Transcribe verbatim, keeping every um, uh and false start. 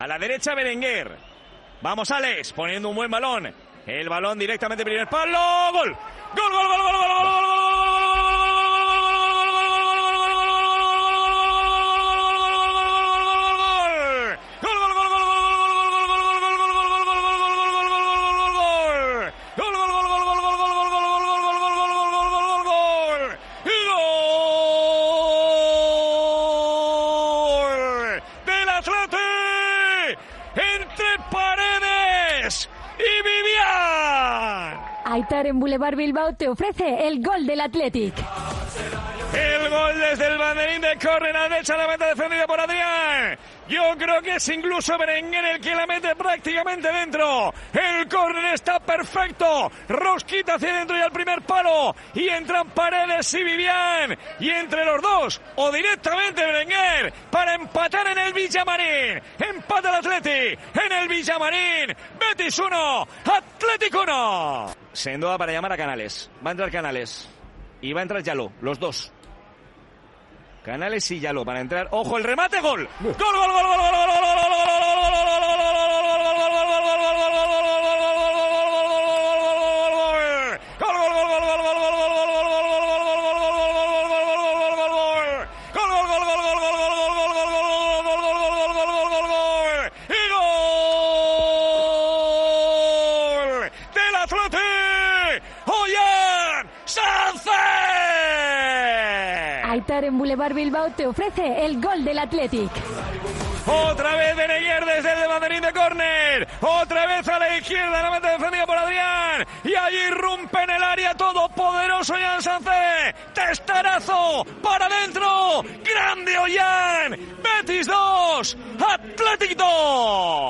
A la derecha Berenguer. Vamos Alex, poniendo un buen balón. El balón directamente primer palo. ¡Gol! ¡Gol, gol, gol, gol, gol, gol, gol! Aitor en Boulevard Bilbao te ofrece el gol del Athletic. El gol desde el banderín de córner a la derecha, la meta defendida por Adrián. Yo creo que es incluso Berenguer el que la mete prácticamente dentro. El córner está perfecto. Rosquita hacia dentro y al primer palo. Y entran Paredes y Vivian. Y entre los dos, o directamente Berenguer, para empatar en el Villamarín. Empata el Athletic en el Villamarín. Betis uno, Athletic uno. Sendoa para llamar a Canales. Va a entrar Canales. Y va a entrar Yaló, los dos. Canales y Yaló para entrar. ¡Ojo, el remate! ¡Gol! ¡Gol, gol, gol, gol, gol, gol, gol, gol, gol, Aitor en Boulevard Bilbao te ofrece el gol del Athletic. Otra vez Berenguer desde el banderín de córner. Otra vez a la izquierda, la meta defendida por Adrián. Y allí irrumpe en el área todopoderoso Ollán Sánchez. Testarazo para adentro. Grande Ollán. Betis dos, Athletic dos.